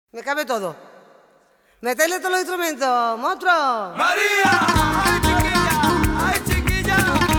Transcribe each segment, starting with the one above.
Me cabe todo. Meterle todos los instrumentos, monstruo. ¡María! ¡Ay, chiquilla! ¡Ay, chiquilla!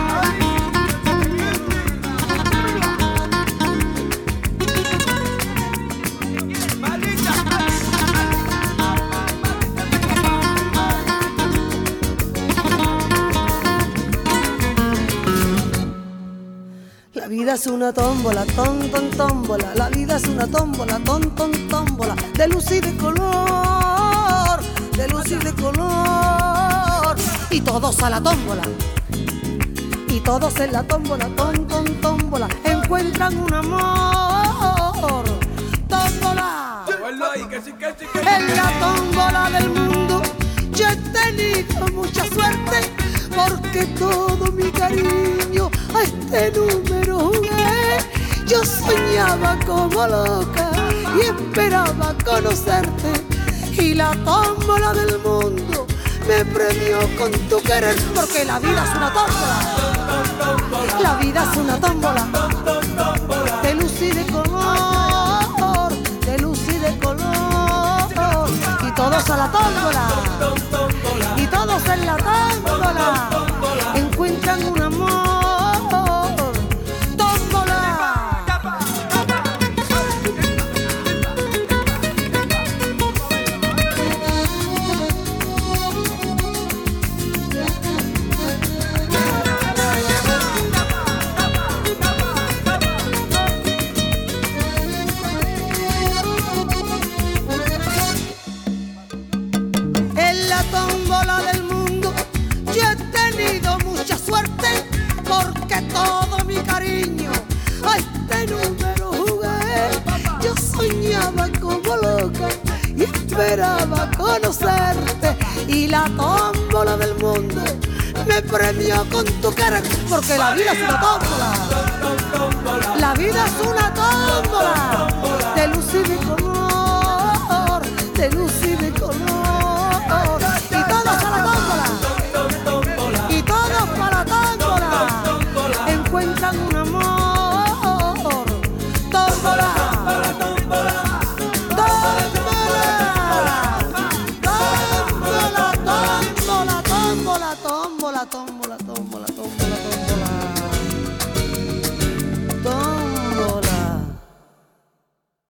La vida es una tómbola, tómbola. La vida es una tómbola, tómbola. De luz y de color, de luz y de color. Y todos a la tómbola. Y todos en la tómbola, tómbola. Encuentran un amor. Tómbola. En la tómbola del mundo yo he tenido mucha suerte, porque todo mi cariño a este número jugué. Yo soñaba como loca y esperaba conocerte, y la tómbola del mundo me premió con tu querer, porque la vida es una tómbola. La vida es una tómbola, de luz y de color, de luz y de color. Y todos a la tómbola, y todos en la tómbola encuentran un amor. En la tómbola del mundo yo he tenido mucha suerte, porque todo mi cariño a este número jugué. Yo soñaba como loca y esperaba conocerte, y la tómbola del mundo me premió con tu querer, porque la vida es una tómbola.